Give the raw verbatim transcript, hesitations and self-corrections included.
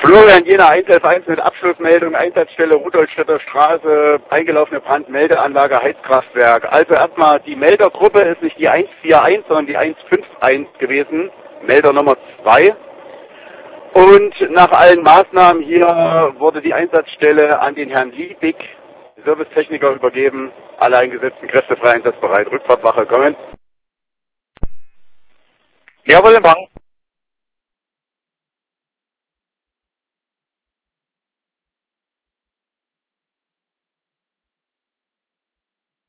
Florian Jena eins elf eins mit Abschlussmeldung, Einsatzstelle Rudolstädter Straße, eingelaufene Brandmeldeanlage, Heizkraftwerk. Also erstmal, die Meldergruppe ist nicht die eins vier eins, sondern die eins fünf eins gewesen, Melder Nummer zwei. Und nach allen Maßnahmen hier wurde die Einsatzstelle an den Herrn Liebig, Servicetechniker, übergeben. Alle eingesetzten Kräfte frei einsatzbereit. Rückfahrtwache kommen. Jawohl, Empfang.